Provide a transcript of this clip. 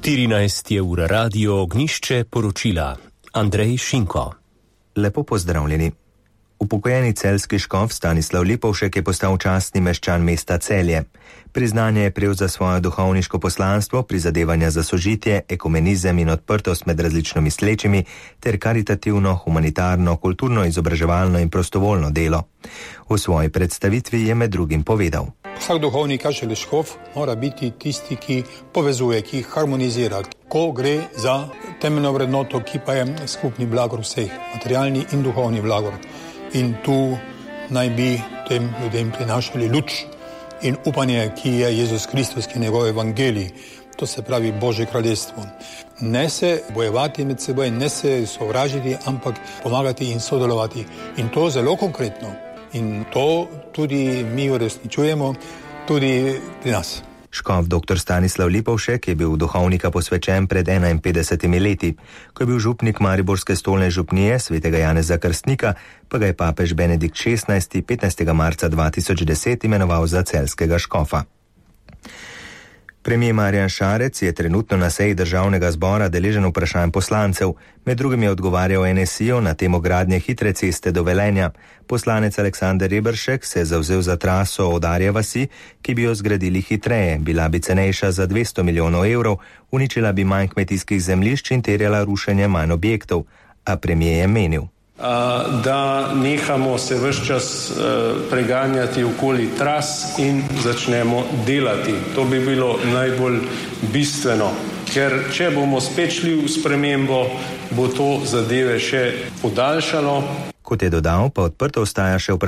14 je ura radio Ognišče poročila. Andrej Šinko. Lepo pozdravljeni. Upokojeni celjski škof Stanislav Lipovšek je postal častni meščan mesta Celje. Priznanje je prejel za svoje duhovniško poslanstvo, prizadevanja za sožitje, ekumenizem in odprtost med različno mislečimi ter karitativno, humanitarno, kulturno, izobraževalno in prostovoljno delo. V svoji predstavitvi je med drugim povedal: Vsak duhovnik ali škof mora biti tisti, ki povezuje, ki harmonizira, ko gre za temeljno vrednoto, ki pa je skupni blagor vseh, materialni in duhovni blagor. In tu naj bi tem ljudem prinašali luč in upanje, ki je Jezus Kristus, ki je njegov evangelij, to se pravi Božje kraljestvo. Ne se bojevati med seboj, ne se sovražiti, ampak pomagati in sodelovati. In to zelo konkretno. In to tudi mi uresničujemo, tudi pri nas. Škof dr. Stanislav Lipovšek je bil duhovnika posvečen pred 51 leti. Ko je bil župnik mariborske stolne župnije svetega Janeza Krstnika, pa ga je papež Benedikt XVI. 15. marca 2010 imenoval za celjskega škofa. Premier Marjan Šarec je trenutno na seji državnega zbora deležen vprašanj poslancev. Med drugim je odgovarjal NSI-ju na temo gradnje hitre ceste do Velenja. Poslanec Aleksander Reberšek se je zavzel za traso od Arje vasi, ki bi jo zgradili hitreje. Bila bi cenejša za 200 milijonov evrov, uničila bi manj kmetijskih zemljišč in terjala rušenje manj objektov. A premier je menil: da nehamo se ves čas preganjati okoli tras in začnemo delati. To bi bilo najbolj bistveno, ker če bomo spet šli v spremembo, bo to zadeve še podaljšalo. Kot je dodal, pa odprto ostaja še vprašanje